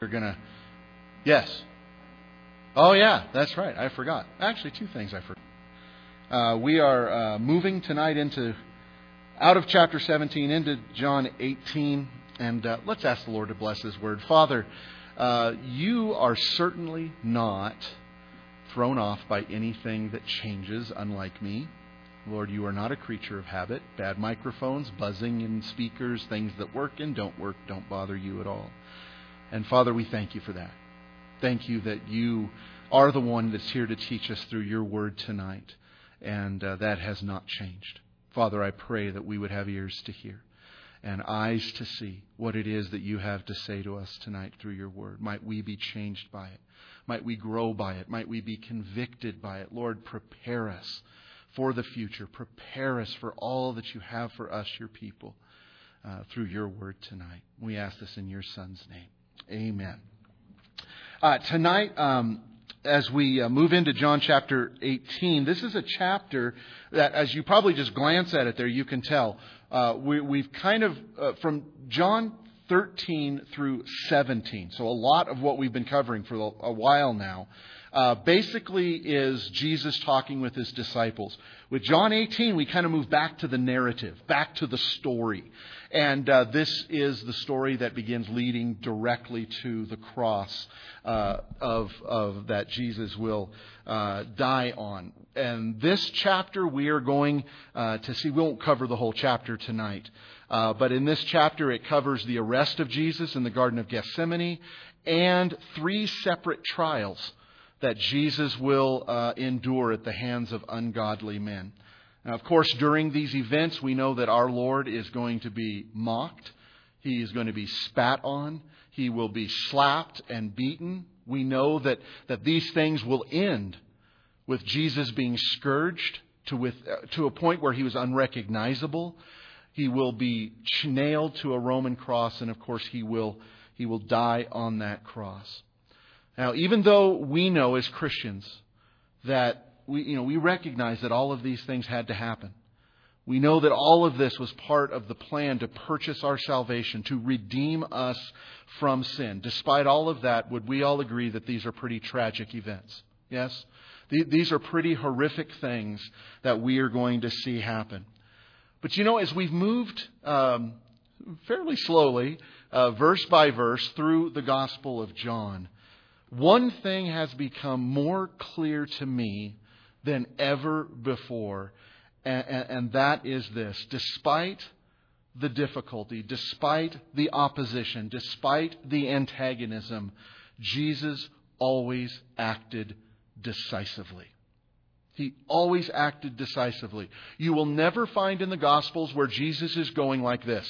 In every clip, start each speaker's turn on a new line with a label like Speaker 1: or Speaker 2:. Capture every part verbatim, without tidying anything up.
Speaker 1: We're going to... Yes. Oh, yeah, that's right. I forgot. Actually, two things I forgot. Uh, we are uh, moving tonight into out of chapter seventeen into John eighteen. And uh, let's ask the Lord to bless His Word. Father, uh, You are certainly not thrown off by anything that changes, unlike me. Lord, You are not a creature of habit. Bad microphones, buzzing in speakers, things that work and don't work don't bother You at all. And Father, we thank You for that. Thank You that You are the one that's here to teach us through Your Word tonight. And uh, that has not changed. Father, I pray that we would have ears to hear and eyes to see what it is that You have to say to us tonight through Your Word. Might we be changed by it. Might we grow by it. Might we be convicted by it. Lord, prepare us for the future. Prepare us for all that You have for us, Your people, uh, through Your Word tonight. We ask this in Your Son's name. Amen. Uh, tonight, um, as we uh, move into John chapter eighteen, this is a chapter that, as you probably just glance at it there, you can tell. Uh, we, we've kind of, uh, from John thirteen through seventeen, so a lot of what we've been covering for a, a while now, uh, basically is Jesus talking with His disciples. With John eighteen, we kind of move back to the narrative, back to the story. And uh, this is the story that begins leading directly to the cross uh, of, of that Jesus will uh, die on. And this chapter we are going uh, to see. We won't cover the whole chapter tonight. Uh, but in this chapter it covers the arrest of Jesus in the Garden of Gethsemane and three separate trials that Jesus will uh, endure at the hands of ungodly men. Now, of course, during these events, we know that our Lord is going to be mocked. He is going to be spat on. He will be slapped and beaten. We know that, that these things will end with Jesus being scourged to, with, uh, to a point where He was unrecognizable. He will be nailed to a Roman cross, and of course, He will, he will die on that cross. Now, even though we know as Christians that We, you know, we recognize that all of these things had to happen. We know that all of this was part of the plan to purchase our salvation, to redeem us from sin. Despite all of that, would we all agree that these are pretty tragic events? Yes? These are pretty horrific things that we are going to see happen. But you know, as we've moved um, fairly slowly, uh, verse by verse, through the Gospel of John, one thing has become more clear to me than ever before. And, and, and that is this. Despite the difficulty, despite the opposition, despite the antagonism, Jesus always acted decisively. He always acted decisively. You will never find in the Gospels where Jesus is going like this.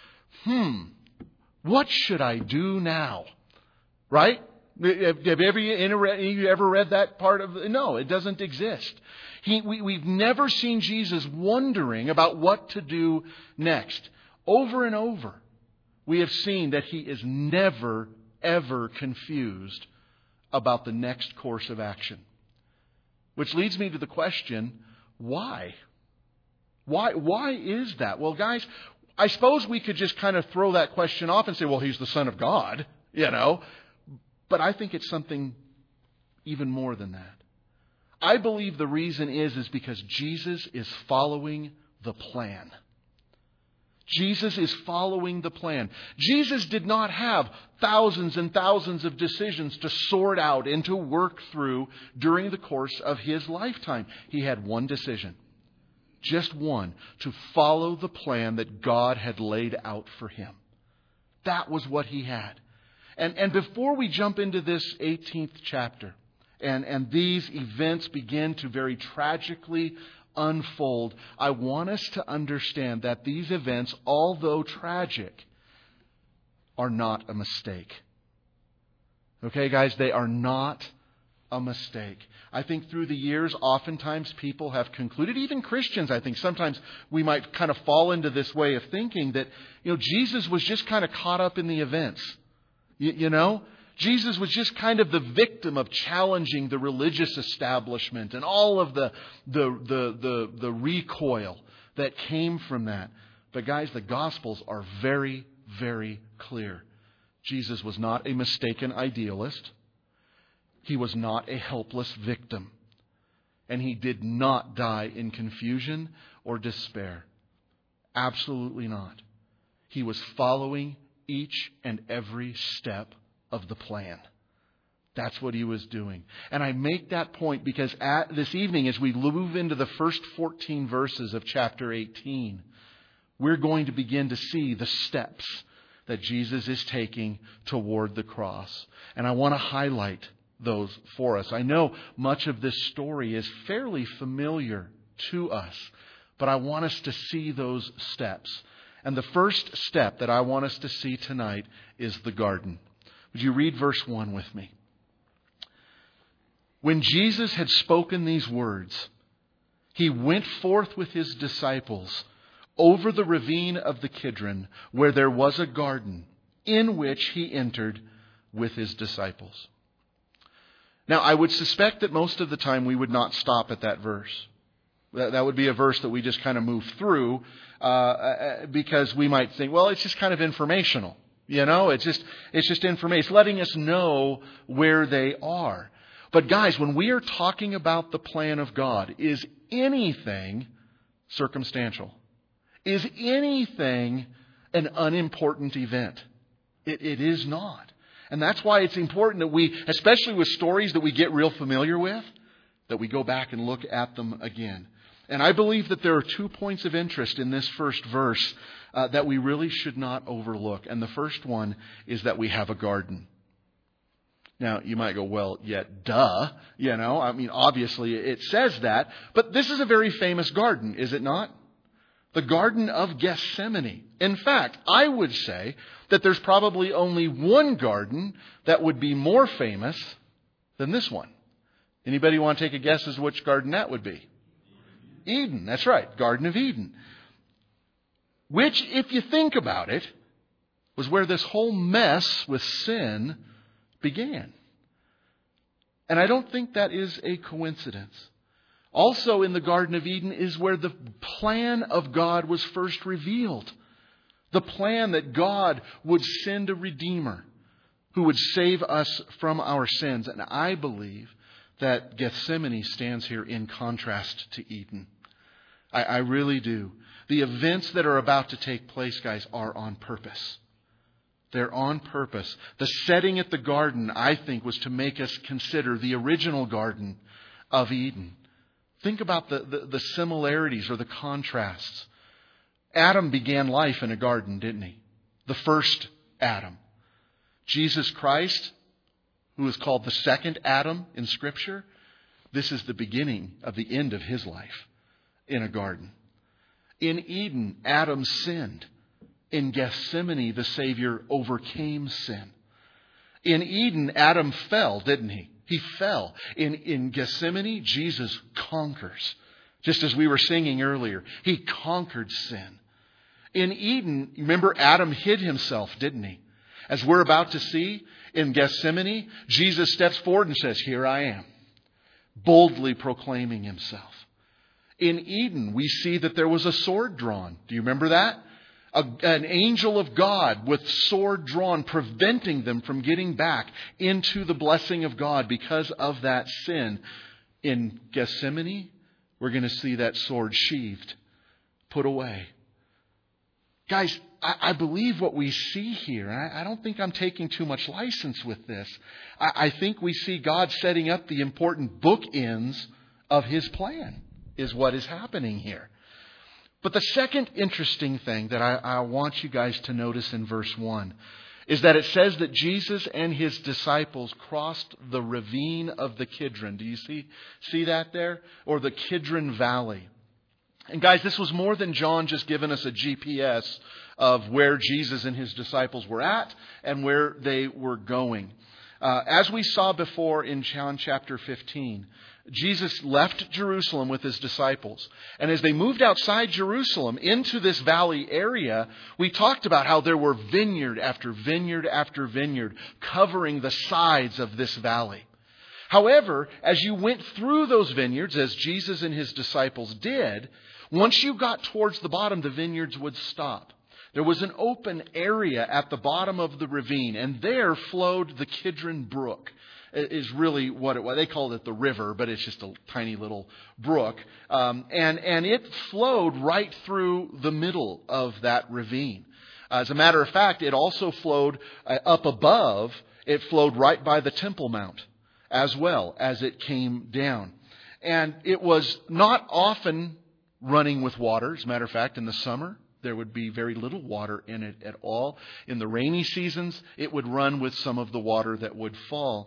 Speaker 1: Hmm, what should I do now? Right? Have you ever, you ever read that part of it? No, it doesn't exist. He, we, we've never seen Jesus wondering about what to do next. Over and over, we have seen that He is never, ever confused about the next course of action. Which leads me to the question, why? Why, why is that? Well, guys, I suppose we could just kind of throw that question off and say, well, He's the Son of God, you know. But I think it's something even more than that. I believe the reason is, is because Jesus is following the plan. Jesus is following the plan. Jesus did not have thousands and thousands of decisions to sort out and to work through during the course of His lifetime. He had one decision. Just one. To follow the plan that God had laid out for Him. That was what He had. And, and before we jump into this eighteenth chapter, and, and these events begin to very tragically unfold, I want us to understand that these events, although tragic, are not a mistake. Okay, guys, they are not a mistake. I think through the years, oftentimes people have concluded, even Christians, I think sometimes we might kind of fall into this way of thinking that, you know, Jesus was just kind of caught up in the events. You, you know, Jesus was just kind of the victim of challenging the religious establishment and all of the, the, the, the, the recoil that came from that. But guys, the Gospels are very, very clear. Jesus was not a mistaken idealist. He was not a helpless victim. And He did not die in confusion or despair. Absolutely not. He was following each and every step of the plan. That's what He was doing. And I make that point because at this evening, as we move into the first fourteen verses of chapter eighteen, we're going to begin to see the steps that Jesus is taking toward the cross. And I want to highlight those for us. I know much of this story is fairly familiar to us, but I want us to see those steps. And the first step that I want us to see tonight is the garden. Would you read verse one with me? When Jesus had spoken these words, He went forth with His disciples over the ravine of the Kidron, where there was a garden, in which He entered with His disciples. Now, I would suspect that most of the time we would not stop at that verse. That would be a verse that we just kind of move through uh, because we might think, well, it's just kind of informational. You know, it's just it's just information, letting us know where they are. But guys, when we are talking about the plan of God, is anything circumstantial? Is anything an unimportant event? It, it is not. And that's why it's important that we, especially with stories that we get real familiar with, that we go back and look at them again. And I believe that there are two points of interest in this first verse uh, that we really should not overlook. And the first one is that we have a garden. Now, you might go, well, yeah, duh. You know, I mean, obviously it says that. But this is a very famous garden, is it not? The Garden of Gethsemane. In fact, I would say that there's probably only one garden that would be more famous than this one. Anybody want to take a guess as to which garden that would be? Eden. That's right. Garden of Eden. Which, if you think about it, was where this whole mess with sin began. And I don't think that is a coincidence. Also in the Garden of Eden is where the plan of God was first revealed. The plan that God would send a Redeemer who would save us from our sins. And I believe that Gethsemane stands here in contrast to Eden. I, I really do. The events that are about to take place, guys, are on purpose. They're on purpose. The setting at the garden, I think, was to make us consider the original Garden of Eden. Think about the, the, the similarities or the contrasts. Adam began life in a garden, didn't he? The first Adam. Jesus Christ, who is called the second Adam in Scripture, this is the beginning of the end of his life in a garden. In Eden, Adam sinned. In Gethsemane, the Savior overcame sin. In Eden, Adam fell, didn't he? He fell. In, in Gethsemane, Jesus conquers. Just as we were singing earlier, He conquered sin. In Eden, remember, Adam hid himself, didn't he? As we're about to see in Gethsemane, Jesus steps forward and says, "Here I am," boldly proclaiming Himself. In Eden, we see that there was a sword drawn. Do you remember that? A, an angel of God with sword drawn, preventing them from getting back into the blessing of God because of that sin. In Gethsemane, we're going to see that sword sheathed, put away. Guys, I, I believe what we see here, and I, I don't think I'm taking too much license with this. I, I think we see God setting up the important bookends of His plan, is what is happening here. But the second interesting thing that I, I want you guys to notice in verse one is that it says that Jesus and His disciples crossed the ravine of the Kidron. Do you see, see that there? Or the Kidron Valley. And guys, this was more than John just giving us a G P S of where Jesus and His disciples were at and where they were going. Uh, as we saw before in John chapter fifteen, Jesus left Jerusalem with His disciples. And as they moved outside Jerusalem into this valley area, we talked about how there were vineyard after vineyard after vineyard covering the sides of this valley. However, as you went through those vineyards, as Jesus and His disciples did, once you got towards the bottom, the vineyards would stop. There was an open area at the bottom of the ravine, and there flowed the Kidron Brook. Is really what it was. They called it the river, but it's just a tiny little brook. Um, and, and it flowed right through the middle of that ravine. As a matter of fact, it also flowed uh, up above. It flowed right by the Temple Mount as well as it came down. And it was not often running with water. As a matter of fact, in the summer, there would be very little water in it at all. In the rainy seasons, it would run with some of the water that would fall.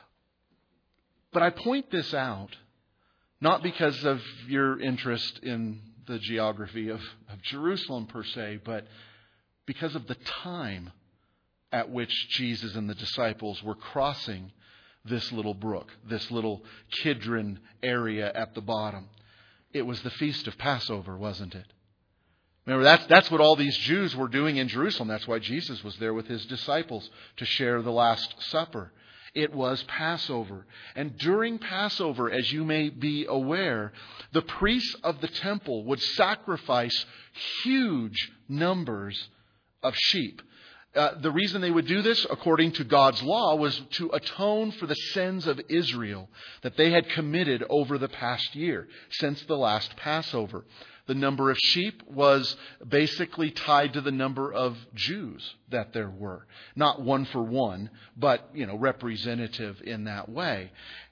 Speaker 1: But I point this out not because of your interest in the geography of, of Jerusalem per se, but because of the time at which Jesus and the disciples were crossing this little brook, this little Kidron area at the bottom. It was the Feast of Passover, wasn't it? Remember, that's, that's what all these Jews were doing in Jerusalem. That's why Jesus was there with his disciples to share the Last Supper. It was Passover. And during Passover, as you may be aware, the priests of the temple would sacrifice huge numbers of sheep. Uh, the reason they would do this, according to God's law, was to atone for the sins of Israel that they had committed over the past year, since the last Passover. The number of sheep was basically tied to the number of Jews that there were. Not one for one, but, you know, representative in that way.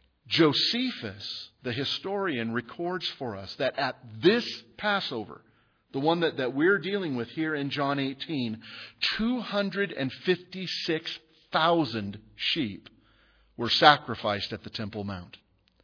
Speaker 1: Josephus, the historian, records for us that at this Passover, the one that, that we're dealing with here in John eighteen, two hundred fifty-six thousand sheep were sacrificed at the Temple Mount.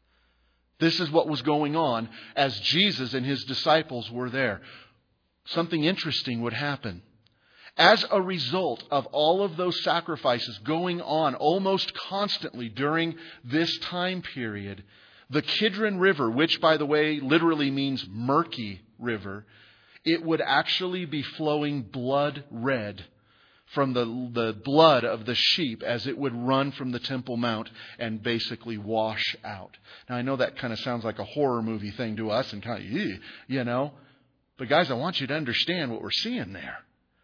Speaker 1: This is what was going on as Jesus and his disciples were there. Something interesting would happen. As a result of all of those sacrifices going on almost constantly during this time period, the Kidron River, which, by the way, literally means murky river, it would actually be flowing blood red from the, the blood of the sheep as it would run from the Temple Mount and basically wash out. Now, I know that kind of sounds like a horror movie thing to us and kind of, you know. But guys, I want you to understand what we're seeing there.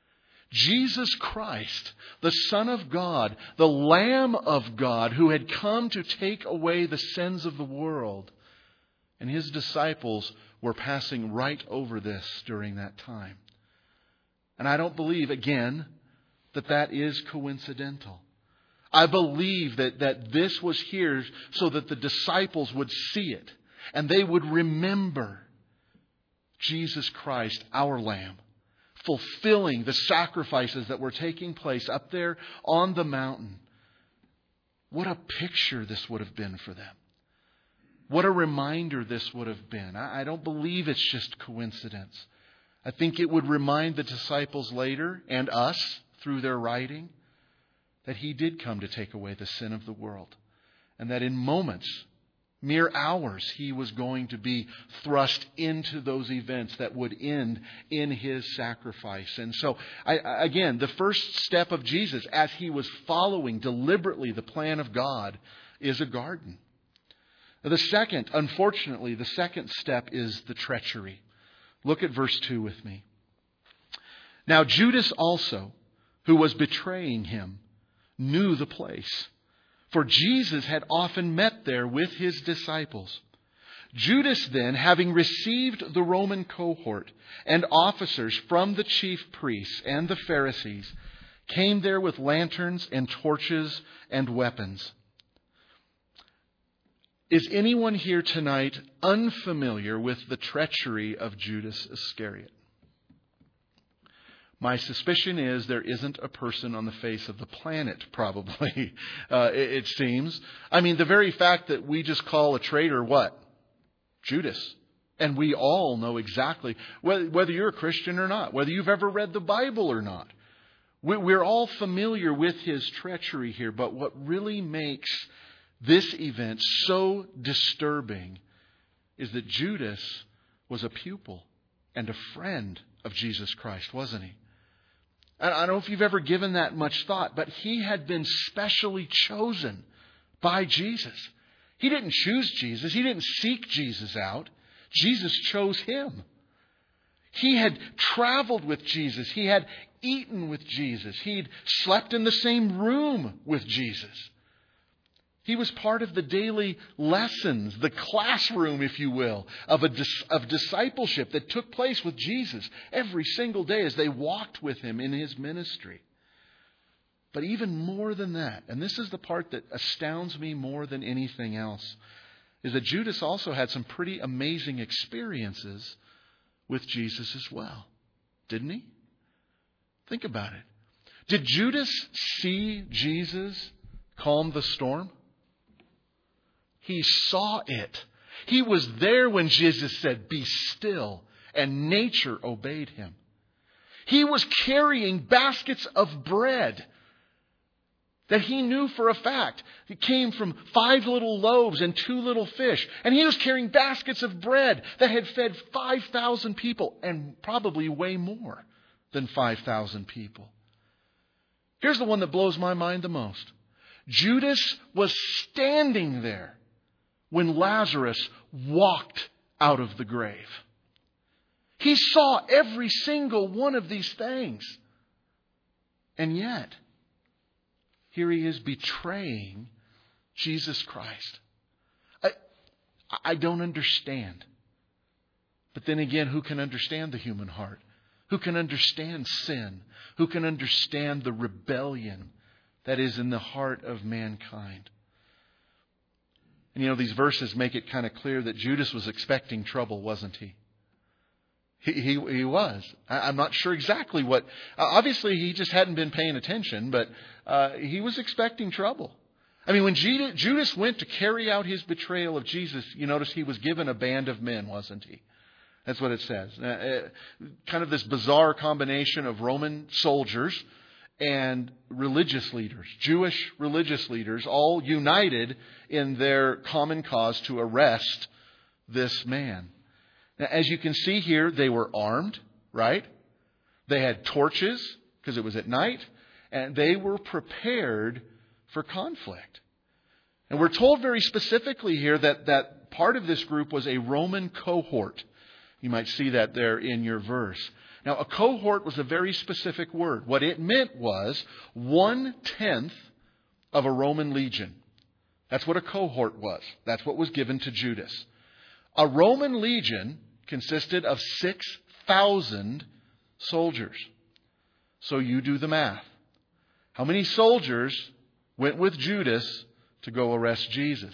Speaker 1: Jesus Christ, the Son of God, the Lamb of God, who had come to take away the sins of the world, and his disciples were passing right over this during that time. And I don't believe, again, that that is coincidental. I believe that, that this was here so that the disciples would see it and they would remember Jesus Christ, our Lamb, fulfilling the sacrifices that were taking place up there on the mountain. What a picture this would have been for them. What a reminder this would have been. I, I don't believe it's just coincidence. I think it would remind the disciples later and us through their writing that he did come to take away the sin of the world. And that in moments, mere hours, he was going to be thrust into those events that would end in his sacrifice. And so, I, again, the first step of Jesus as he was following deliberately the plan of God is a garden. The second, unfortunately, the second step is the treachery. Look at verse two with me. Now Judas also, who was betraying him, knew the place, for Jesus had often met there with his disciples. Judas then, having received the Roman cohort and officers from the chief priests and the Pharisees, came there with lanterns and torches and weapons. Is anyone here tonight unfamiliar with the treachery of Judas Iscariot? My suspicion is there isn't a person on the face of the planet, probably, uh, it, it seems. I mean, the very fact that we just call a traitor what? Judas. And we all know exactly, whether, whether you're a Christian or not, whether you've ever read the Bible or not. We, we're all familiar with his treachery here, but what really makes this event so disturbing is that Judas was a pupil and a friend of Jesus Christ, wasn't he? I don't know if you've ever given that much thought, but he had been specially chosen by Jesus. He didn't choose Jesus. He didn't seek Jesus out. Jesus chose him. He had traveled with Jesus. He had eaten with Jesus. He'd slept in the same room with Jesus. He was part of the daily lessons, the classroom, if you will, of a of discipleship that took place with Jesus every single day as they walked with Him in His ministry. But even more than that, and this is the part that astounds me more than anything else, is that Judas also had some pretty amazing experiences with Jesus as well. Didn't he? Think about it. Did Judas see Jesus calm the storm? He saw it. He was there when Jesus said, "Be still," and nature obeyed Him. He was carrying baskets of bread that he knew for a fact. It came from five little loaves and two little fish. And he was carrying baskets of bread that had fed five thousand people, and probably way more than five thousand people. Here's the one that blows my mind the most. Judas was standing there when Lazarus walked out of the grave. He saw every single one of these things. And yet, here he is betraying Jesus Christ. I, I don't understand. But then again, who can understand the human heart? Who can understand sin? Who can understand the rebellion that is in the heart of mankind? And you know, these verses make it kind of clear that Judas was expecting trouble, wasn't he? He, he, he was. I, I'm not sure exactly what. Uh, obviously, he just hadn't been paying attention, but uh, he was expecting trouble. I mean, when Judas, Judas went to carry out his betrayal of Jesus, you notice he was given a band of men, wasn't he? That's what it says. Uh, uh, kind of this bizarre combination of Roman soldiers and religious leaders, Jewish religious leaders, all united in their common cause to arrest this man. Now, as you can see here, they were armed, right? They had torches because it was at night, and they were prepared for conflict. And we're told very specifically here that, that part of this group was a Roman cohort. You might see that there in your verse. Now, a cohort was a very specific word. What it meant was one-tenth of a Roman legion. That's what a cohort was. That's what was given to Judas. A Roman legion consisted of six thousand soldiers. So you do the math. How many soldiers went with Judas to go arrest Jesus?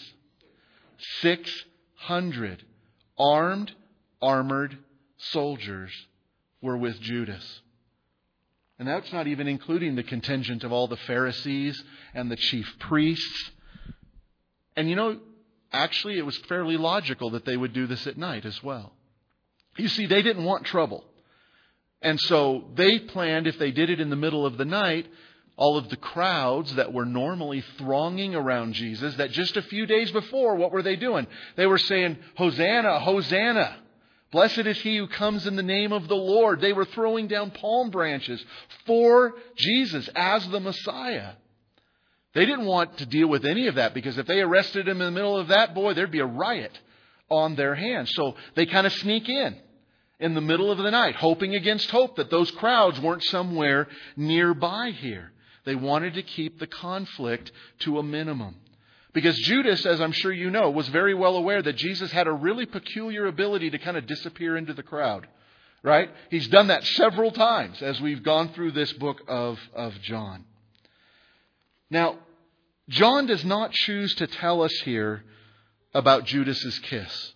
Speaker 1: six hundred armed, armored soldiers were with Judas. And that's not even including the contingent of all the Pharisees and the chief priests. And you know, actually it was fairly logical that they would do this at night as well. You see, they didn't want trouble. And so they planned, if they did it in the middle of the night, all of the crowds that were normally thronging around Jesus, that just a few days before, what were they doing? They were saying, "Hosanna, Hosanna. Blessed is he who comes in the name of the Lord." They were throwing down palm branches for Jesus as the Messiah. They didn't want to deal with any of that, because if they arrested him in the middle of that, boy, there'd be a riot on their hands. So they kind of sneak in in the middle of the night, hoping against hope that those crowds weren't somewhere nearby here. They wanted to keep the conflict to a minimum. Because Judas, as I'm sure you know, was very well aware that Jesus had a really peculiar ability to kind of disappear into the crowd. Right? He's done that several times as we've gone through this book of, of John. Now, John does not choose to tell us here about Judas's kiss.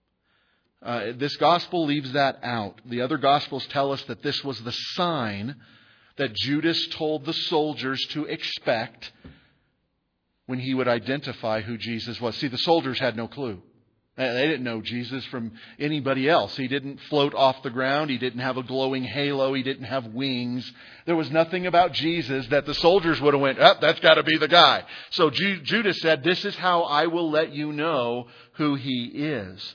Speaker 1: Uh, this gospel leaves that out. The other gospels tell us that this was the sign that Judas told the soldiers to expect when he would identify who Jesus was. See, the soldiers had no clue. They didn't know Jesus from anybody else. He didn't float off the ground. He didn't have a glowing halo. He didn't have wings. There was nothing about Jesus that the soldiers would have went, "Oh, that's got to be the guy." So Ju- Judas said, "This is how I will let you know who he is."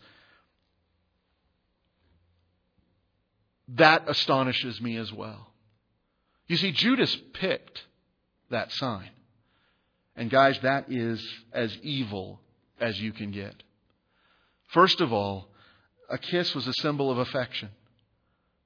Speaker 1: That astonishes me as well. You see, Judas picked that sign. And guys, that is as evil as you can get. First of all, a kiss was a symbol of affection.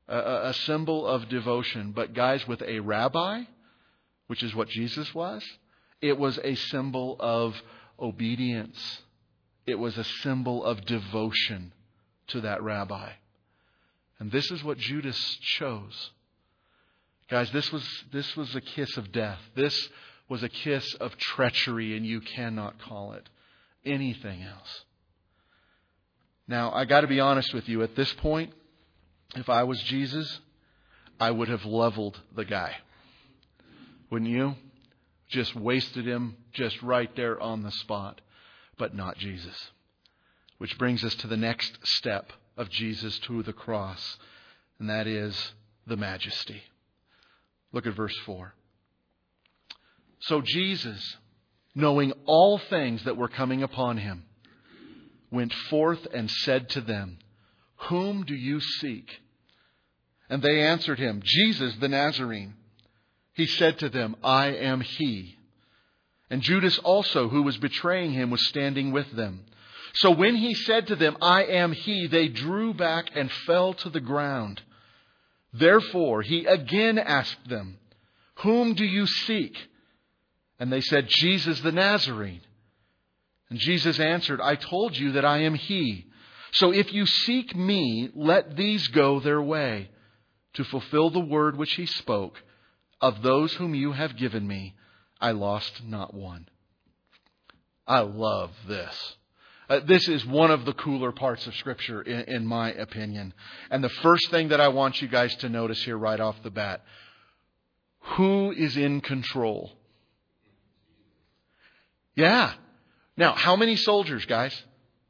Speaker 1: a, a symbol of devotion. But guys, with a rabbi, which is what Jesus was, it was a symbol of obedience. It was a symbol of devotion to that rabbi. And this is what Judas chose. Guys, this was this was a kiss of death. This was a kiss of treachery, and you cannot call it anything else. Now, I got to be honest with you. At this point, if I was Jesus, I would have leveled the guy. Wouldn't you? Just wasted him just right there on the spot. But not Jesus. Which brings us to the next step of Jesus to the cross, and that is the majesty. Look at verse four. So Jesus, knowing all things that were coming upon him, went forth and said to them, Whom do you seek? And they answered him, Jesus the Nazarene. He said to them, I am he. And Judas also, who was betraying him, was standing with them. So when he said to them, I am he, they drew back and fell to the ground. Therefore he again asked them, Whom do you seek? And they said, Jesus the Nazarene. And Jesus answered, I told you that I am he. So if you seek me, let these go their way, to fulfill the word which he spoke. Of those whom you have given me, I lost not one. I love this. Uh, this is one of the cooler parts of Scripture, in, in my opinion. And the first thing that I want you guys to notice here right off the bat, who is in control? Yeah. Now, how many soldiers, guys?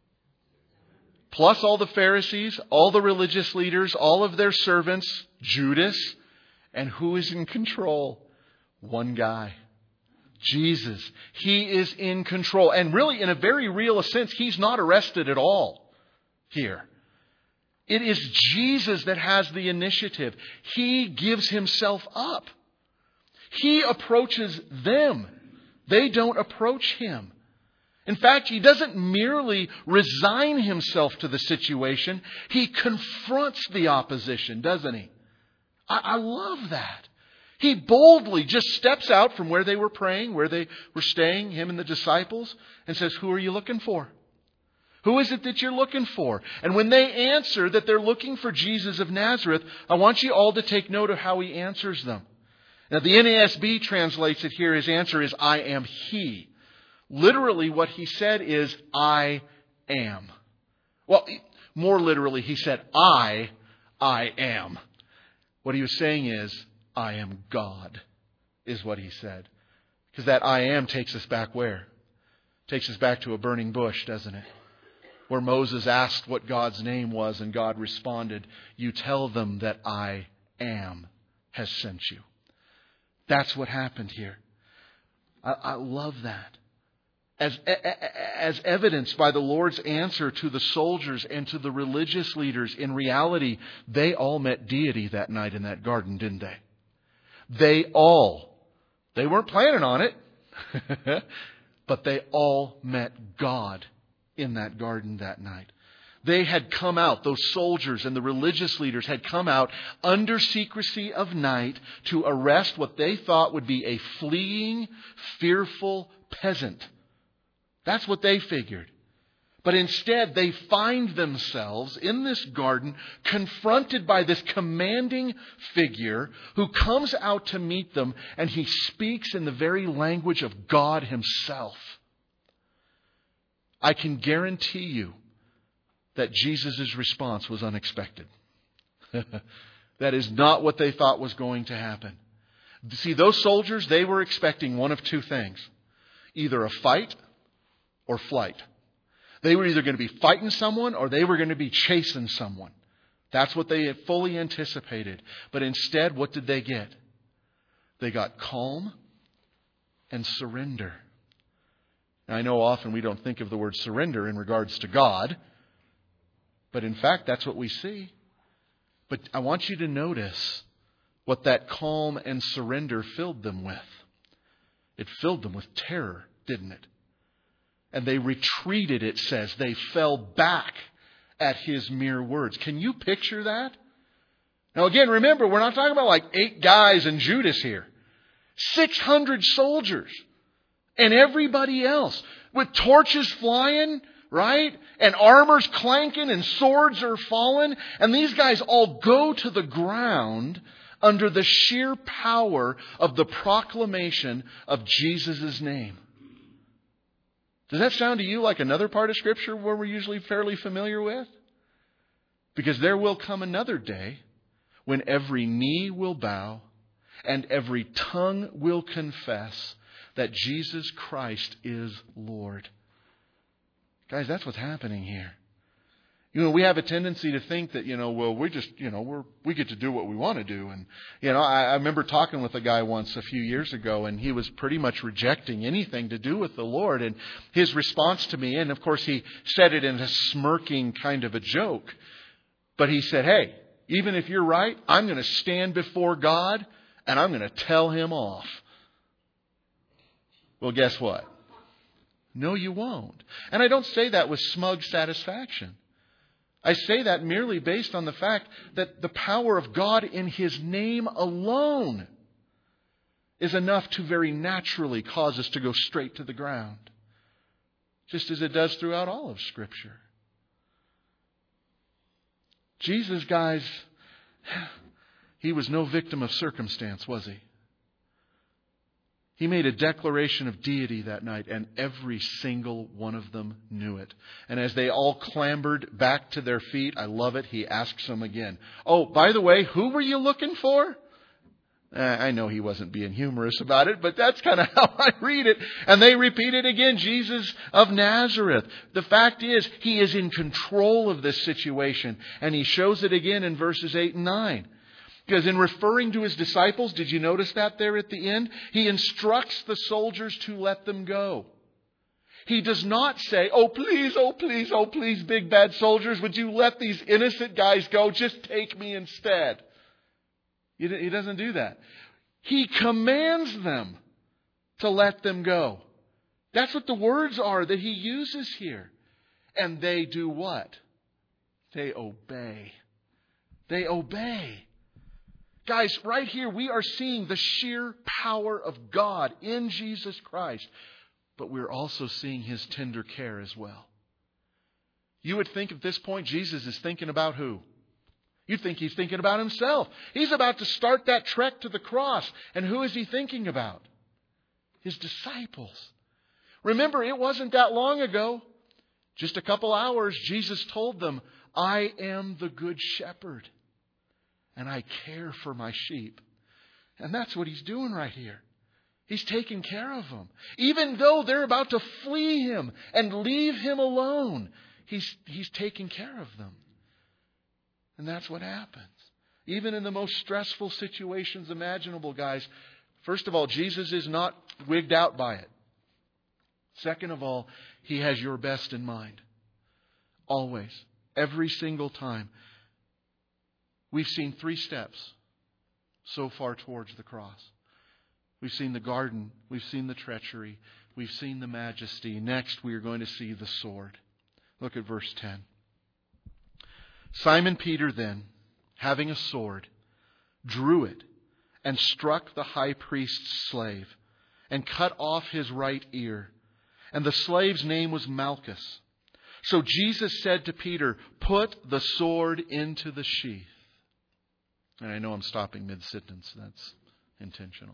Speaker 1: Plus all the Pharisees, all the religious leaders, all of their servants, Judas. And who is in control? One guy. Jesus. He is in control. And really, in a very real sense, he's not arrested at all here. It is Jesus that has the initiative. He gives himself up. He approaches them. They don't approach him. In fact, he doesn't merely resign himself to the situation. He confronts the opposition, doesn't he? I, I love that. He boldly just steps out from where they were praying, where they were staying, him and the disciples, and says, Who are you looking for? Who is it that you're looking for? And when they answer that they're looking for Jesus of Nazareth, I want you all to take note of how he answers them. Now, the N A S B translates it here. His answer is, I am he. Literally, what he said is, I am. Well, more literally, he said, I, I am. What he was saying is, I am God, is what he said. Because that I am takes us back where? Takes us back to a burning bush, doesn't it? Where Moses asked what God's name was, and God responded, You tell them that I am has sent you. That's what happened here. I, I love that. As, as evidenced by the Lord's answer to the soldiers and to the religious leaders, in reality, they all met deity that night in that garden, didn't they? They all, they weren't planning on it, but they all met God in that garden that night. They had come out, those soldiers and the religious leaders had come out under secrecy of night to arrest what they thought would be a fleeing, fearful peasant. That's what they figured. But instead, they find themselves in this garden confronted by this commanding figure who comes out to meet them, and he speaks in the very language of God himself. I can guarantee you that Jesus' response was unexpected. That is not what they thought was going to happen. See, those soldiers, they were expecting one of two things. Either a fight or flight. They were either going to be fighting someone or they were going to be chasing someone. That's what they had fully anticipated. But instead, what did they get? They got calm and surrender. Now, I know often we don't think of the word surrender in regards to God. But in fact, that's what we see. But I want you to notice what that calm and surrender filled them with. It filled them with terror, didn't it? And they retreated, it says. They fell back at his mere words. Can you picture that? Now again, remember, we're not talking about like eight guys and Judas here. six hundred soldiers and everybody else with torches flying, right? And armor's clanking and swords are falling. And these guys all go to the ground under the sheer power of the proclamation of Jesus' name. Does that sound to you like another part of Scripture where we're usually fairly familiar with? Because there will come another day when every knee will bow and every tongue will confess that Jesus Christ is Lord. Guys, that's what's happening here. You know, we have a tendency to think that, you know, well, we just, you know, we're, we get to do what we want to do. And, you know, I, I remember talking with a guy once a few years ago, and he was pretty much rejecting anything to do with the Lord. And his response to me, and of course he said it in a smirking kind of a joke, but he said, hey, even if you're right, I'm going to stand before God and I'm going to tell Him off. Well, guess what? No, you won't. And I don't say that with smug satisfaction. I say that merely based on the fact that the power of God in His name alone is enough to very naturally cause us to go straight to the ground. Just as it does throughout all of Scripture. Jesus, guys, He was no victim of circumstance, was He? He made a declaration of deity that night, and every single one of them knew it. And as they all clambered back to their feet, I love it, He asks them again, oh, by the way, who were you looking for? I know He wasn't being humorous about it, but that's kind of how I read it. And they repeat it again, Jesus of Nazareth. The fact is, He is in control of this situation. And He shows it again in verses eight and nine. Because in referring to His disciples, did you notice that there at the end? He instructs the soldiers to let them go. He does not say, oh please, oh please, oh please, big bad soldiers, would you let these innocent guys go? Just take me instead. He doesn't do that. He commands them to let them go. That's what the words are that He uses here. And they do what? They obey. They obey. Guys, right here we are seeing the sheer power of God in Jesus Christ. But we're also seeing His tender care as well. You would think at this point Jesus is thinking about who? You'd think He's thinking about Himself. He's about to start that trek to the cross. And who is He thinking about? His disciples. Remember, it wasn't that long ago. Just a couple hours, Jesus told them, I am the good shepherd. And I care for my sheep. And that's what He's doing right here. He's taking care of them. Even though they're about to flee Him and leave Him alone, He's, he's taking care of them. And that's what happens. Even in the most stressful situations imaginable, guys. First of all, Jesus is not wigged out by it. Second of all, He has your best in mind. Always. Every single time. We've seen three steps so far towards the cross. We've seen the garden. We've seen the treachery. We've seen the majesty. Next, we are going to see the sword. Look at verse ten. Simon Peter then, having a sword, drew it and struck the high priest's slave and cut off his right ear. And the slave's name was Malchus. So Jesus said to Peter, put the sword into the sheath. And I know I'm stopping mid-sentence. That's intentional.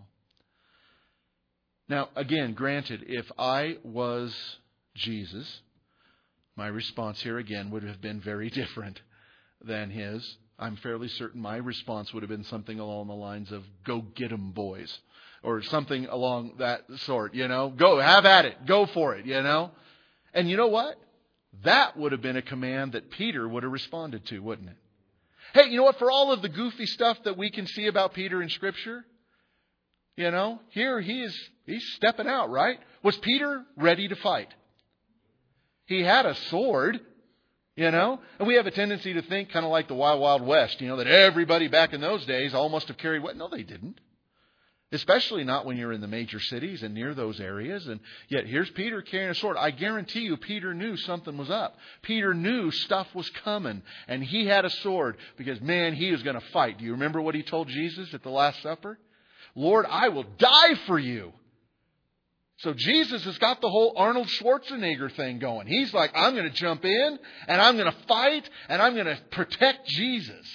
Speaker 1: Now, again, granted, if I was Jesus, my response here again would have been very different than his. I'm fairly certain my response would have been something along the lines of, go get 'em, boys. Or something along that sort, you know. Go, have at it. Go for it, you know. And you know what? That would have been a command that Peter would have responded to, wouldn't it? Hey, you know what? For all of the goofy stuff that we can see about Peter in Scripture, you know, here he is, he's stepping out, right? Was Peter ready to fight? He had a sword, you know, and we have a tendency to think kind of like the Wild Wild West, you know, that everybody back in those days all must have carried what? No, they didn't. Especially not when you're in the major cities and near those areas. And yet here's Peter carrying a sword. I guarantee you Peter knew something was up. Peter knew stuff was coming. And he had a sword because, man, he was going to fight. Do you remember what he told Jesus at the Last Supper? Lord, I will die for you. So Jesus has got the whole Arnold Schwarzenegger thing going. He's like, I'm going to jump in and I'm going to fight and I'm going to protect Jesus.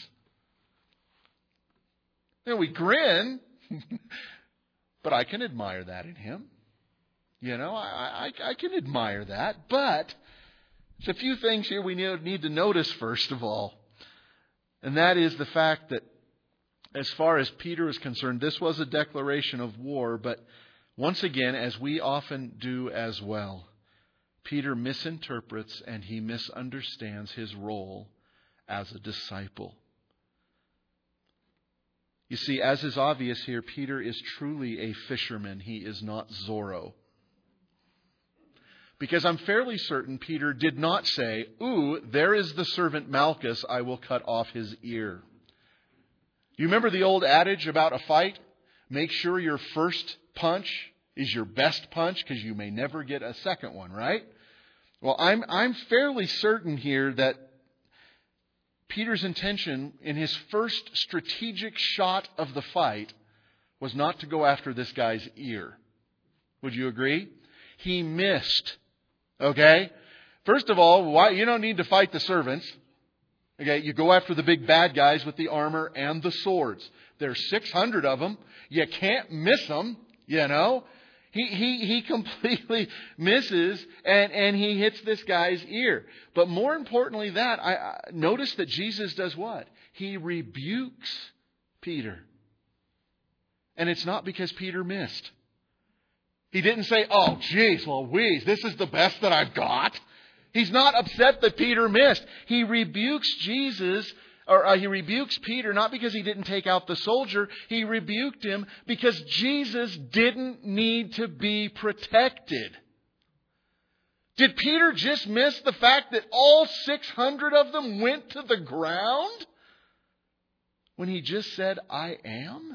Speaker 1: And we grin. But I can admire that in him. You know, I, I, I can admire that. But there's a few things here we need to notice first of all. And that is the fact that as far as Peter is concerned, this was a declaration of war. But once again, as we often do as well, Peter misinterprets and he misunderstands his role as a disciple. You see, as is obvious here, Peter is truly a fisherman. He is not Zorro. Because I'm fairly certain Peter did not say, ooh, there is the servant Malchus, I will cut off his ear. You remember the old adage about a fight? Make sure your first punch is your best punch because you may never get a second one, right? Well, I'm, I'm fairly certain here that Peter's intention in his first strategic shot of the fight was not to go after this guy's ear. Would you agree? He missed. Okay? First of all, why you don't need to fight the servants. Okay, you go after the big bad guys with the armor and the swords. There's six hundred of them. You can't miss them, you know. He he he completely misses and, and he hits this guy's ear. But more importantly that, I, I notice that Jesus does what? He rebukes Peter. And it's not because Peter missed. He didn't say, oh, geez, Louise, this is the best that I've got. He's not upset that Peter missed. He rebukes Jesus Or uh, he rebukes Peter not because he didn't take out the soldier. He rebuked him because Jesus didn't need to be protected. Did Peter just miss the fact that all six hundred of them went to the ground when he just said, I am?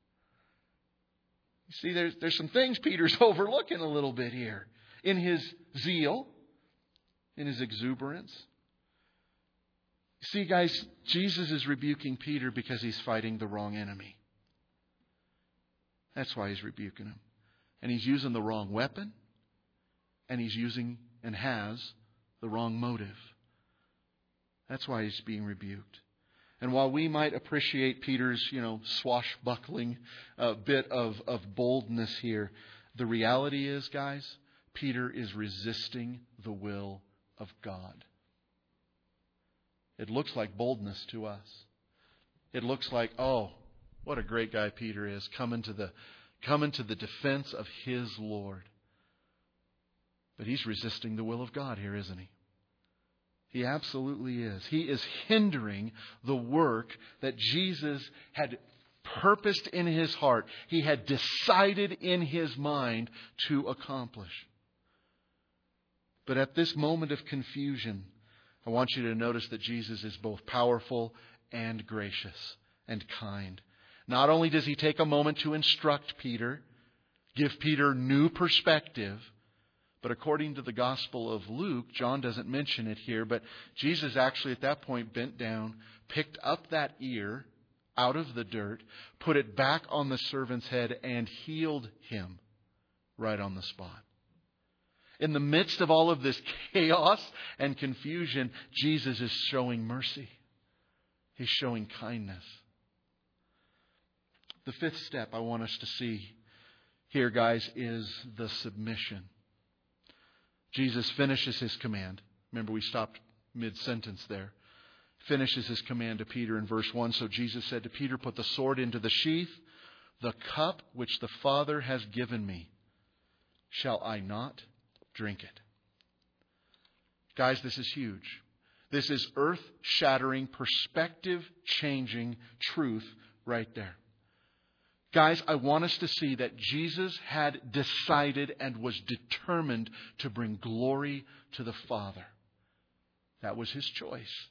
Speaker 1: You see, there's, there's some things Peter's overlooking a little bit here in his zeal, in his exuberance. See, guys, Jesus is rebuking Peter because he's fighting the wrong enemy. That's why he's rebuking him. And he's using the wrong weapon. And he's using and has the wrong motive. That's why he's being rebuked. And while we might appreciate Peter's, you know, swashbuckling uh, bit of, of boldness here, the reality is, guys, Peter is resisting the will of God. It looks like boldness to us. It looks like, oh, what a great guy Peter is, coming to the coming to the defense of his Lord. But he's resisting the will of God here, isn't he? He absolutely is. He is hindering the work that Jesus had purposed in his heart. He had decided in his mind to accomplish. But at this moment of confusion, I want you to notice that Jesus is both powerful and gracious and kind. Not only does he take a moment to instruct Peter, give Peter new perspective, but according to the Gospel of Luke, John doesn't mention it here, but Jesus actually at that point bent down, picked up that ear out of the dirt, put it back on the servant's head, and healed him right on the spot. In the midst of all of this chaos and confusion, Jesus is showing mercy. He's showing kindness. The fifth step I want us to see here, guys, is the submission. Jesus finishes his command. Remember, we stopped mid-sentence there. Finishes his command to Peter in verse one. So Jesus said to Peter, put the sword into the sheath. The cup which the Father has given me, shall I not drink it? Guys, this is huge. This is earth-shattering, perspective-changing truth right there. Guys, I want us to see that Jesus had decided and was determined to bring glory to the Father. That was his choice.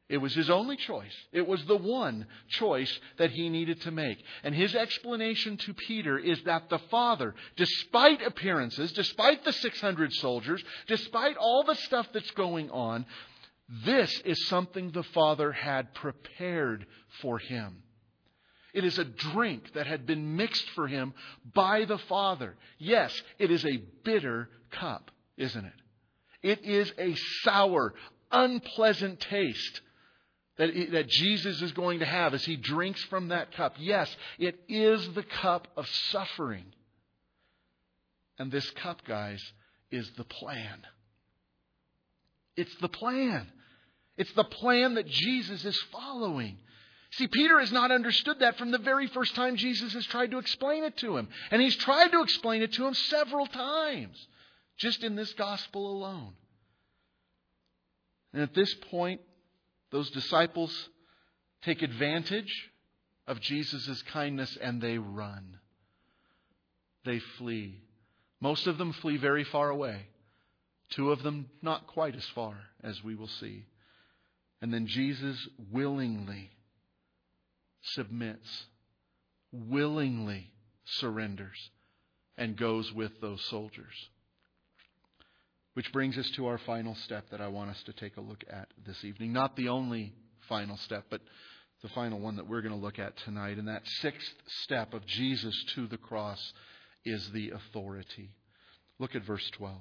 Speaker 1: It was his only choice. It was the one choice that he needed to make. And his explanation to Peter is that the Father, despite appearances, despite the six hundred soldiers, despite all the stuff that's going on, this is something the Father had prepared for him. It is a drink that had been mixed for him by the Father. Yes, it is a bitter cup, isn't it? It is a sour, unpleasant taste that, that Jesus is going to have as he drinks from that cup. Yes, it is the cup of suffering. And this cup, guys, is the plan. It's the plan. It's the plan that Jesus is following. See, Peter has not understood that from the very first time Jesus has tried to explain it to him. And he's tried to explain it to him several times, just in this gospel alone. And at this point, those disciples take advantage of Jesus' kindness and they run. They flee. Most of them flee very far away. Two of them not quite as far, as we will see. And then Jesus willingly submits, willingly surrenders, and goes with those soldiers. Which brings us to our final step that I want us to take a look at this evening. Not the only final step, but the final one that we're going to look at tonight. And that sixth step of Jesus to the cross is the authority. Look at verse twelve.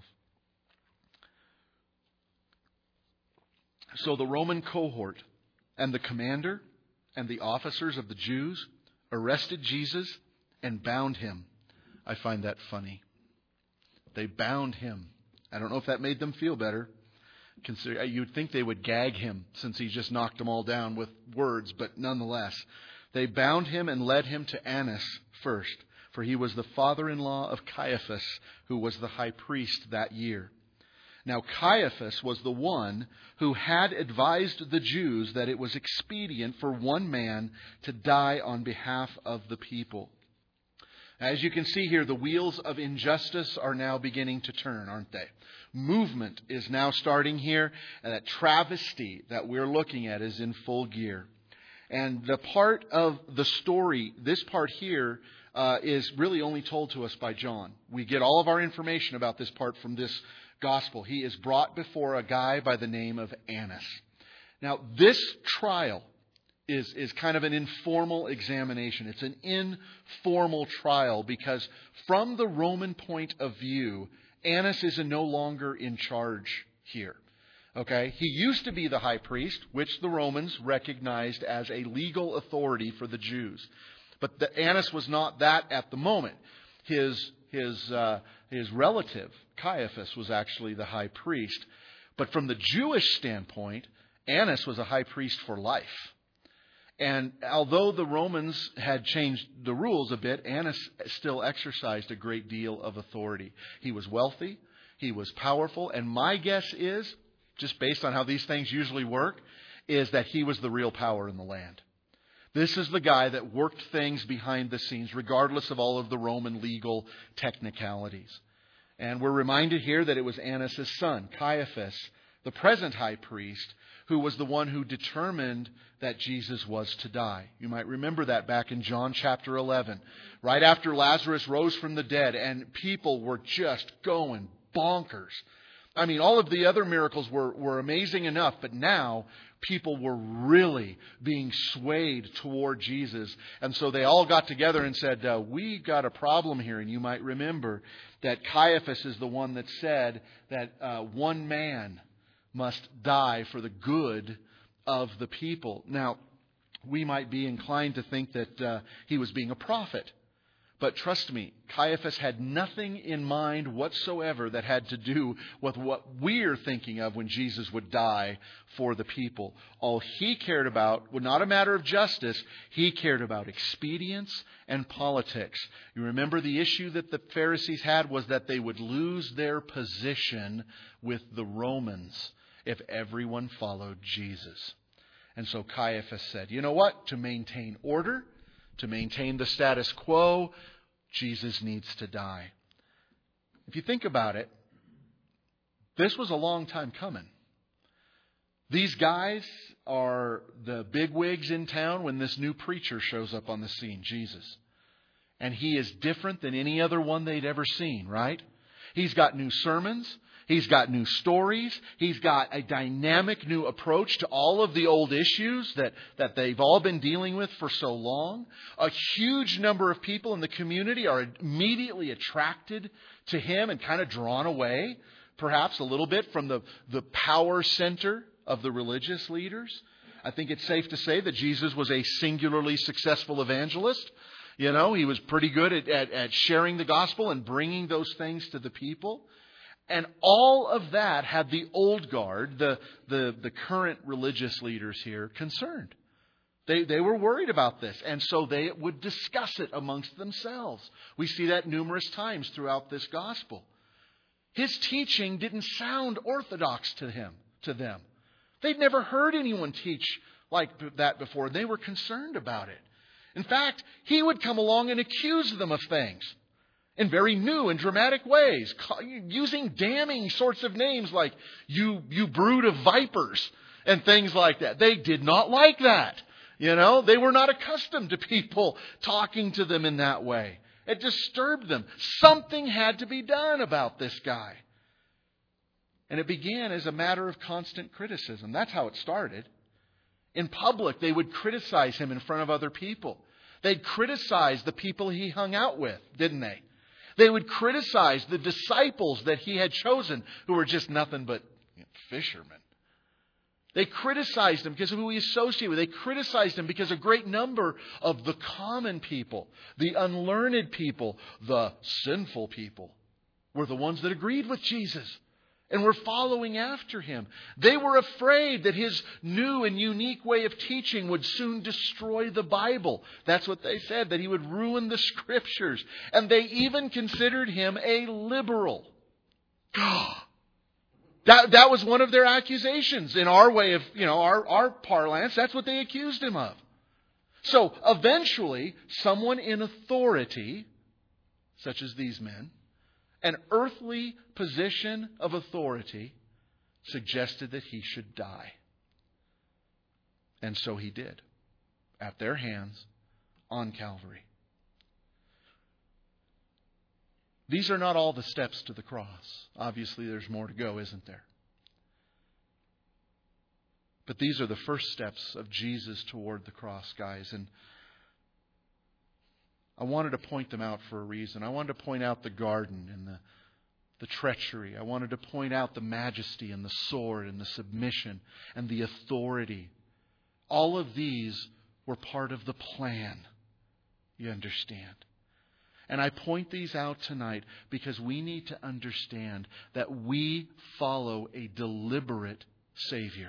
Speaker 1: So the Roman cohort and the commander and the officers of the Jews arrested Jesus and bound him. I find that funny. They bound him. I don't know if that made them feel better. Consider, you'd think they would gag him since he just knocked them all down with words, but nonetheless. They bound him and led him to Annas first, for he was the father-in-law of Caiaphas, who was the high priest that year. Now Caiaphas was the one who had advised the Jews that it was expedient for one man to die on behalf of the people. As you can see here, the wheels of injustice are now beginning to turn, aren't they? Movement is now starting here, and that travesty that we're looking at is in full gear. And the part of the story, this part here, uh, is really only told to us by John. We get all of our information about this part from this gospel. He is brought before a guy by the name of Annas. Now, this trial is, is kind of an informal examination. It's an informal trial because from the Roman point of view, Annas is no longer in charge here. Okay? He used to be the high priest, which the Romans recognized as a legal authority for the Jews. But the, Annas was not that at the moment. His, his, uh, his relative, Caiaphas, was actually the high priest. But from the Jewish standpoint, Annas was a high priest for life. And although the Romans had changed the rules a bit, Annas still exercised a great deal of authority. He was wealthy, he was powerful, and my guess is, just based on how these things usually work, is that he was the real power in the land. This is the guy that worked things behind the scenes, regardless of all of the Roman legal technicalities. And we're reminded here that it was Annas' son, Caiaphas, the present high priest, who was the one who determined that Jesus was to die. You might remember that back in John chapter eleven. Right after Lazarus rose from the dead and people were just going bonkers. I mean, all of the other miracles were, were amazing enough, but now people were really being swayed toward Jesus. And so they all got together and said, uh, we got a problem here. And you might remember that Caiaphas is the one that said that uh, one man must die for the good of the people. Now, we might be inclined to think that uh, he was being a prophet. But trust me, Caiaphas had nothing in mind whatsoever that had to do with what we're thinking of when Jesus would die for the people. All he cared about was not a matter of justice. He cared about expedience and politics. You remember the issue that the Pharisees had was that they would lose their position with the Romans if everyone followed Jesus. And so Caiaphas said, you know what? To maintain order, to maintain the status quo, Jesus needs to die. If you think about it, this was a long time coming. These guys are the bigwigs in town when this new preacher shows up on the scene, Jesus. And he is different than any other one they'd ever seen, right? He's got new sermons. He's got new stories. He's got a dynamic new approach to all of the old issues that, that they've all been dealing with for so long. A huge number of people in the community are immediately attracted to him and kind of drawn away, perhaps a little bit from the, the power center of the religious leaders. I think it's safe to say that Jesus was a singularly successful evangelist. You know, he was pretty good at, at, at sharing the gospel and bringing those things to the people. And all of that had the old guard, the, the, the current religious leaders here, concerned. They, they were worried about this. And so they would discuss it amongst themselves. We see that numerous times throughout this gospel. His teaching didn't sound orthodox to him, to them. They'd never heard anyone teach like that before. They were concerned about it. In fact, he would come along and accuse them of things in very new and dramatic ways, using damning sorts of names like you, you brood of vipers and things like that. They did not like that. You know, they were not accustomed to people talking to them in that way. It disturbed them. Something had to be done about this guy. And it began as a matter of constant criticism. That's how it started. In public, they would criticize him in front of other people. They'd criticize the people he hung out with, didn't they? They would criticize the disciples that he had chosen, who were just nothing but fishermen. They criticized him because of who he associated with. They criticized him because a great number of the common people, the unlearned people, the sinful people, were the ones that agreed with Jesus and were following after him. They were afraid that his new and unique way of teaching would soon destroy the Bible. That's what they said, that he would ruin the Scriptures. And they even considered him a liberal. That, that was one of their accusations. In our way of, you know, our, our parlance, that's what they accused him of. So eventually, someone in authority, such as these men, an earthly position of authority, suggested that he should die. And so he did, at their hands, on Calvary. These are not all the steps to the cross. Obviously, there's more to go, isn't there? But these are the first steps of Jesus toward the cross, guys. And I wanted to point them out for a reason. I wanted to point out the garden and the, the treachery. I wanted to point out the majesty and the sword and the submission and the authority. All of these were part of the plan. You understand? And I point these out tonight because we need to understand that we follow a deliberate Savior.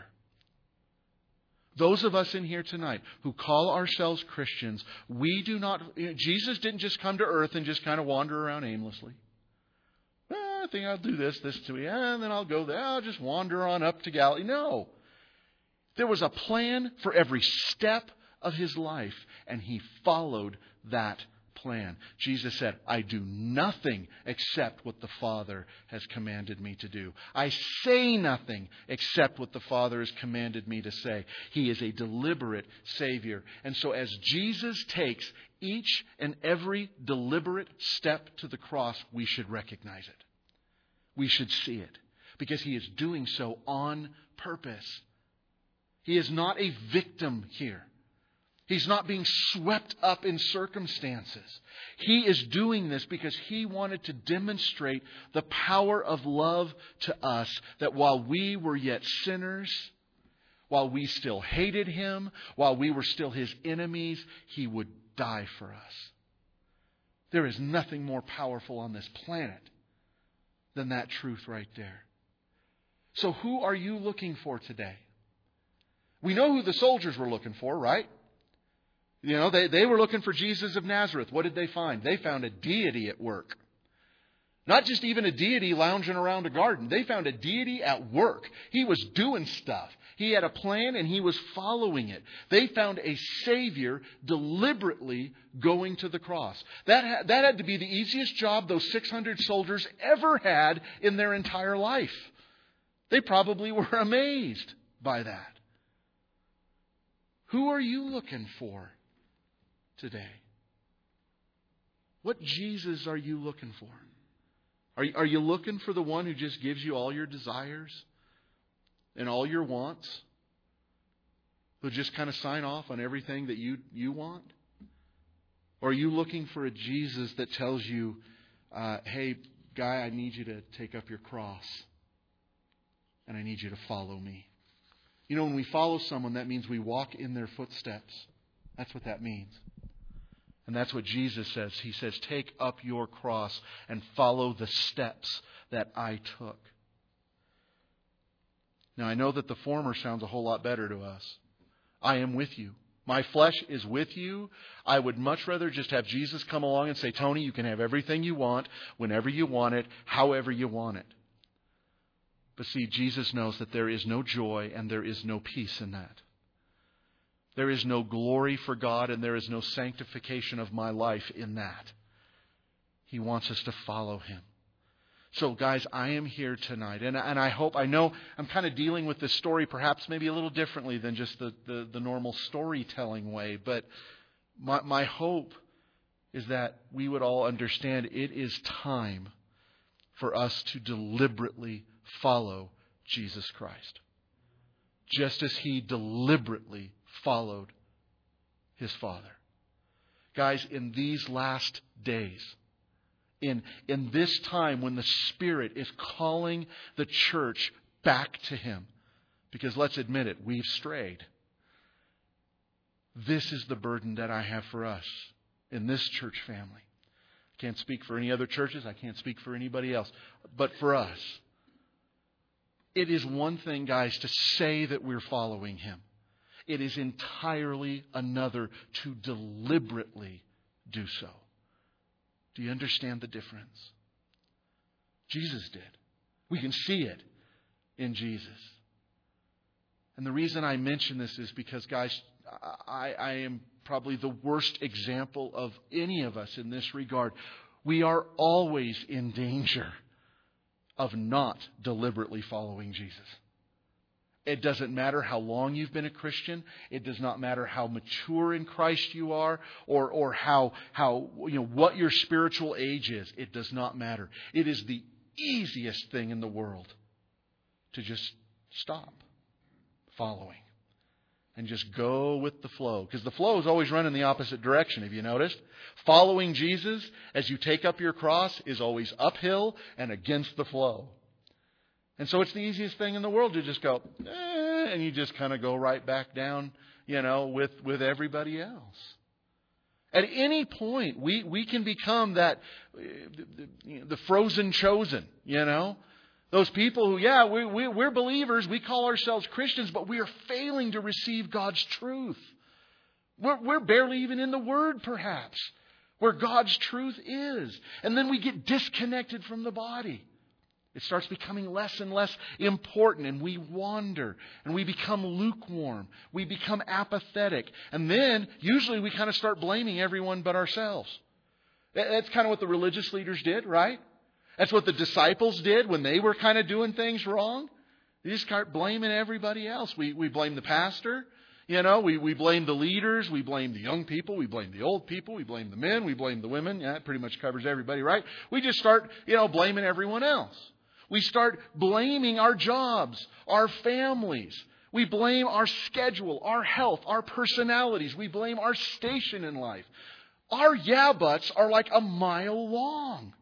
Speaker 1: Those of us in here tonight who call ourselves Christians, we do not... Jesus didn't just come to earth and just kind of wander around aimlessly. Eh, I think I'll do this, this to you, and then I'll go there. I'll just wander on up to Galilee. No. There was a plan for every step of his life, and he followed that plan. Jesus said, I do nothing except what the Father has commanded me to do. I say nothing except what the Father has commanded me to say. He is a deliberate Savior. And so as Jesus takes each and every deliberate step to the cross, we should recognize it. We should see it. Because he is doing so on purpose. He is not a victim here. He's not being swept up in circumstances. He is doing this because he wanted to demonstrate the power of love to us, that while we were yet sinners, while we still hated him, while we were still his enemies, he would die for us. There is nothing more powerful on this planet than that truth right there. So who are you looking for today? We know who the soldiers were looking for, right? You know, they, they were looking for Jesus of Nazareth. What did they find? They found a deity at work. Not just even a deity lounging around a garden. They found a deity at work. He was doing stuff. He had a plan and he was following it. They found a Savior deliberately going to the cross. That, ha- that had to be the easiest job those six hundred soldiers ever had in their entire life. They probably were amazed by that. Who are you looking for today? What Jesus are you looking for? Are you, are you looking for the one who just gives you all your desires and all your wants? Who just kind of sign off on everything that you, you want? Or are you looking for a Jesus that tells you, uh, hey, guy, I need you to take up your cross and I need you to follow me? You know, when we follow someone, that means we walk in their footsteps. That's what that means. And that's what Jesus says. He says, take up your cross and follow the steps that I took. Now, I know that the former sounds a whole lot better to us. I am with you. My flesh is with you. I would much rather just have Jesus come along and say, Tony, you can have everything you want, whenever you want it, however you want it. But see, Jesus knows that there is no joy and there is no peace in that. There is no glory for God and there is no sanctification of my life in that. He wants us to follow Him. So guys, I am here tonight, and, and I hope, I know I'm kind of dealing with this story perhaps maybe a little differently than just the, the, the normal storytelling way, but my, my hope is that we would all understand it is time for us to deliberately follow Jesus Christ. Just as He deliberately followed His Father. Guys, in these last days, In, in this time when the Spirit is calling the church back to Him. Because let's admit it, we've strayed. This is the burden that I have for us in this church family. I can't speak for any other churches. I can't speak for anybody else. But for us, it is one thing, guys, to say that we're following Him. It is entirely another to deliberately do so. Do you understand the difference? Jesus did. We can see it in Jesus. And the reason I mention this is because, guys, I, I am probably the worst example of any of us in this regard. We are always in danger of not deliberately following Jesus. It doesn't matter how long you've been a Christian. It does not matter how mature in Christ you are, or or how how you know what your spiritual age is. It does not matter. It is the easiest thing in the world to just stop following and just go with the flow, because the flow is always running the opposite direction. Have you noticed? Following Jesus as you take up your cross is always uphill and against the flow. And so it's the easiest thing in the world to just go, eh, and you just kind of go right back down, you know, with, with everybody else. At any point, we, we can become that, the, the, the frozen chosen, you know. Those people who, yeah, we, we, we're believers, we call ourselves Christians, but we are failing to receive God's truth. We're, we're barely even in the Word, perhaps, where God's truth is. And then we get disconnected from the body. It starts becoming less and less important, and we wander, and we become lukewarm. We become apathetic. And then, usually, we kind of start blaming everyone but ourselves. That's kind of what the religious leaders did, right? That's what the disciples did when they were kind of doing things wrong. They just start blaming everybody else. We, we blame the pastor. You know, we, we blame the leaders. We blame the young people. We blame the old people. We blame the men. We blame the women. Yeah, that pretty much covers everybody, right? We just start, you know, blaming everyone else. We start blaming our jobs, our families. We blame our schedule, our health, our personalities. We blame our station in life. Our yeah buts are like a mile long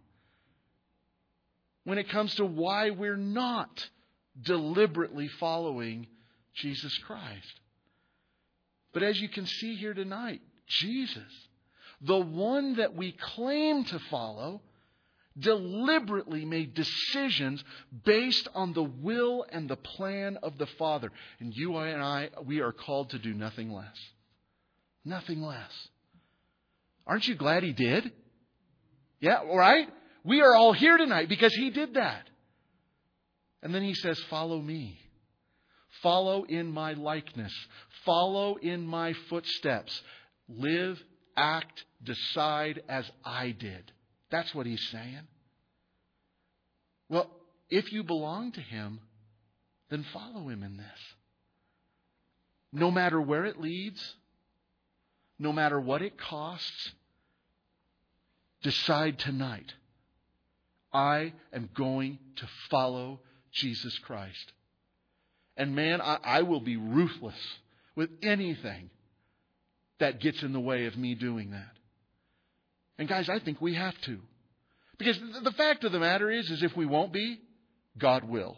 Speaker 1: when it comes to why we're not deliberately following Jesus Christ. But as you can see here tonight, Jesus, the one that we claim to follow, deliberately made decisions based on the will and the plan of the Father. And you and I, we are called to do nothing less. Nothing less. Aren't you glad He did? Yeah, right? We are all here tonight because He did that. And then He says, follow me. Follow in my likeness. Follow in my footsteps. Live, act, decide as I did. That's what He's saying. Well, if you belong to Him, then follow Him in this. no matter where it leads, no matter what it costs, decide tonight, I am going to follow Jesus Christ. And man, I, I will be ruthless with anything that gets in the way of me doing that. And guys, I think we have to. Because the fact of the matter is, is if we won't be, God will.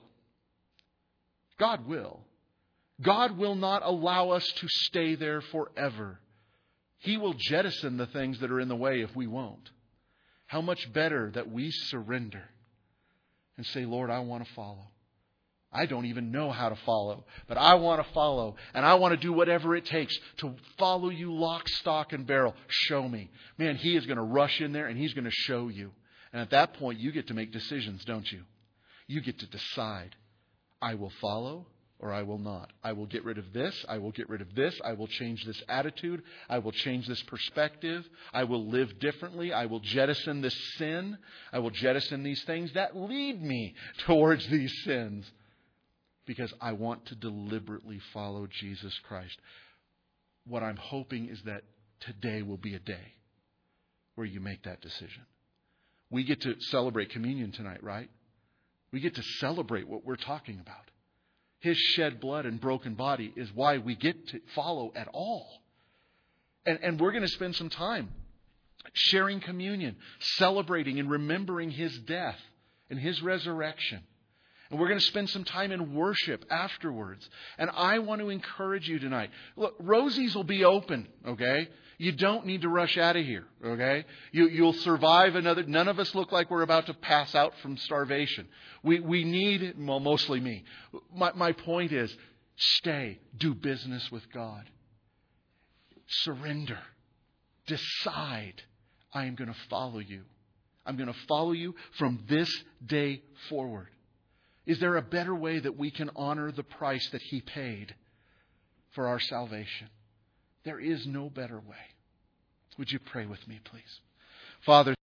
Speaker 1: God will. God will not allow us to stay there forever. He will jettison the things that are in the way if we won't. How much better that we surrender and say, Lord, I want to follow. I don't even know how to follow, but I want to follow, and I want to do whatever it takes to follow you lock, stock, and barrel. Show me. Man, He is going to rush in there and He's going to show you. And at that point, you get to make decisions, don't you? You get to decide, I will follow or I will not. I will get rid of this. I will get rid of this. I will change this attitude. I will change this perspective. I will live differently. I will jettison this sin. I will jettison these things that lead me towards these sins. Because I want to deliberately follow Jesus Christ. What I'm hoping is that today will be a day where you make that decision. We get to celebrate communion tonight, right? We get to celebrate what we're talking about. His shed blood and broken body is why we get to follow at all. And, and we're going to spend some time sharing communion, celebrating and remembering His death and His resurrection. And we're going to spend some time in worship afterwards. And I want to encourage you tonight. Look, Rosie's will be open, okay? You don't need to rush out of here, okay? You, you'll survive another... None of us look like we're about to pass out from starvation. We we need... Well, mostly me. My, my point is, stay. Do business with God. Surrender. Decide. I am going to follow you. I'm going to follow you from this day forward. Is there a better way that we can honor the price that He paid for our salvation? There is no better way. Would you pray with me, please? Father,